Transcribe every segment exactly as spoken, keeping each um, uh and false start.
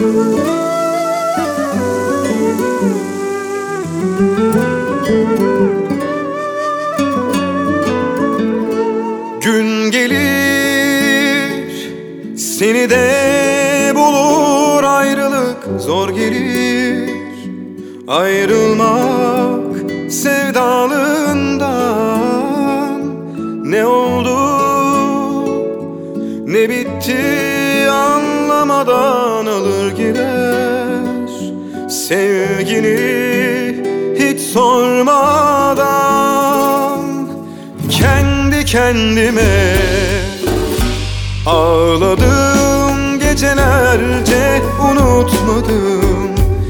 Gün gelir, seni de bulur, ayrılık zor gelir. Ayrılmak sevdalığından, ne oldu ne bitti anlamadan alır gider. Sevgini hiç sormadan kendi kendime ağladım gecelerce, unutmadım.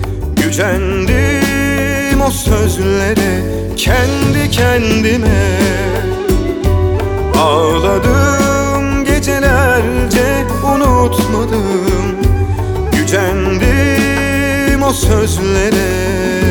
Gücendim o sözlere, kendi kendime ağladım gecelerce, unutmadım. Gücendim o sözlere.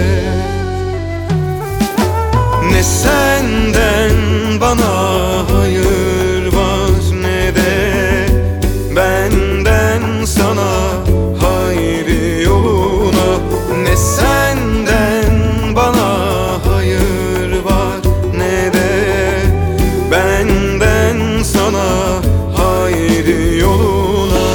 Ne senden bana hayır var, ne de benden sana hayır yoluna. Ne senden bana hayır var, ne de benden sana hayır yoluna.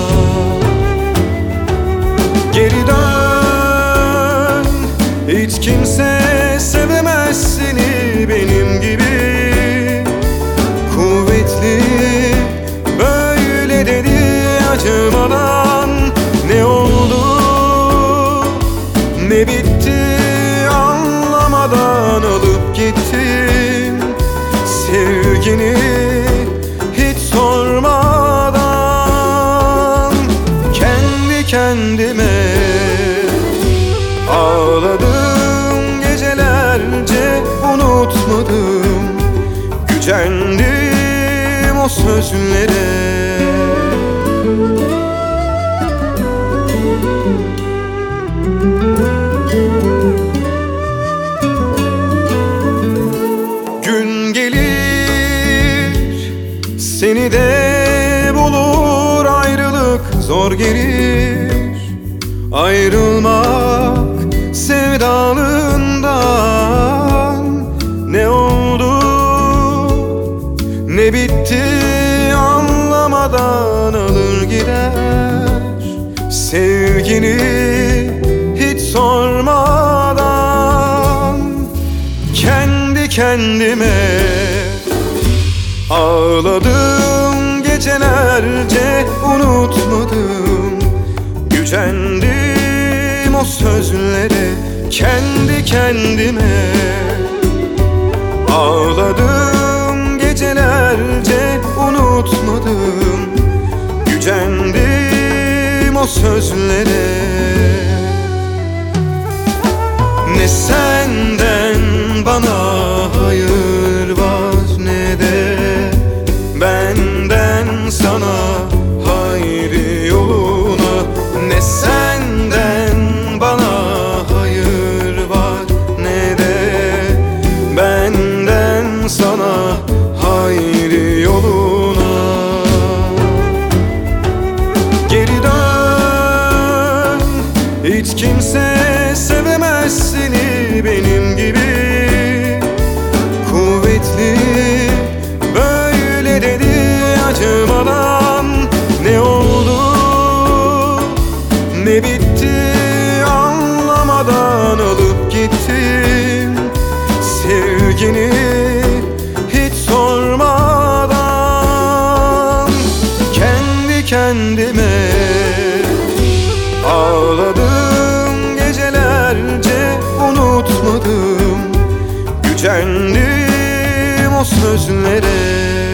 Geri dön, hiç kimse sevemez seni benim gibi. Kuvvetli böyle dedi acımadan. Ne oldu ne bitti anlamadan alıp gittin. Sevgini hiç sormadan kendi kendime ağladım gecelerce, unutmadım. Gücendim o sözlere. Gün gelir, seni de bulur, ayrılık zor gelir. Ayrılmak sevdalığından, ne oldu ne bitti anlamadan alır gider. Sevgini hiç sormadan kendi kendime ağladım gecelerce, unutmadım. Gücendim o sözlere, kendi kendime ağladım gecelerce, unutmadım. Gücendim o sözlere. Ne senden bana hayır var, ne de benden sana hayır yoluna. Ne senden bana hayır var, ne de benden sana hayır yoluna. Geri dön, hiç kimse sevemez seni benim gibi. Kuvvetli böyle dedi acımadan. Ne oldu ne bitti anlamadan alıp gittin. Sevgini hiç sormadan kendi kendime ağladım gecelerce, unutmadım. Gücendim o sözlere.